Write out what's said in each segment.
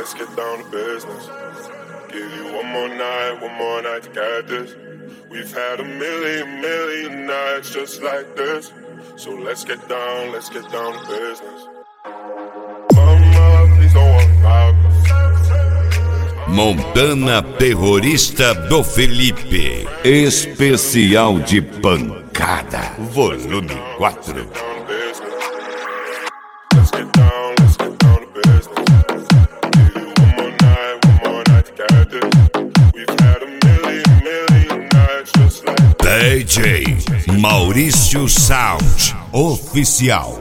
let's get down to business. Give you one more night to get this. We've had a million nights just like this. So let's get down to business. Mama, please don't worry about me. Montana Terrorista do Felipe. Especial de pancada. Volume 4. DJ Maurício Sound Oficial.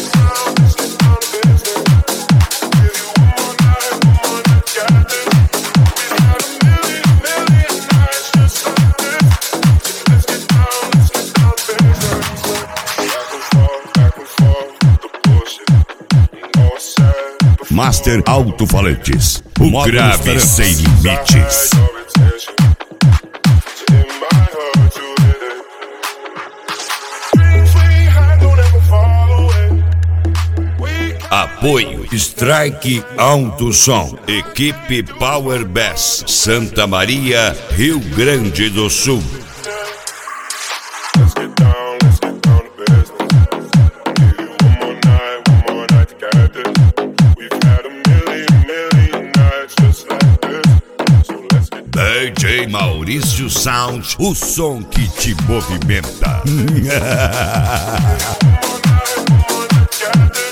Master Alto-Falantes. O grave sem limites. Apoio Strike Alto Som. Equipe Power Bass, Santa Maria, Rio Grande do Sul. DJ Maurício Sound, o som que te movimenta.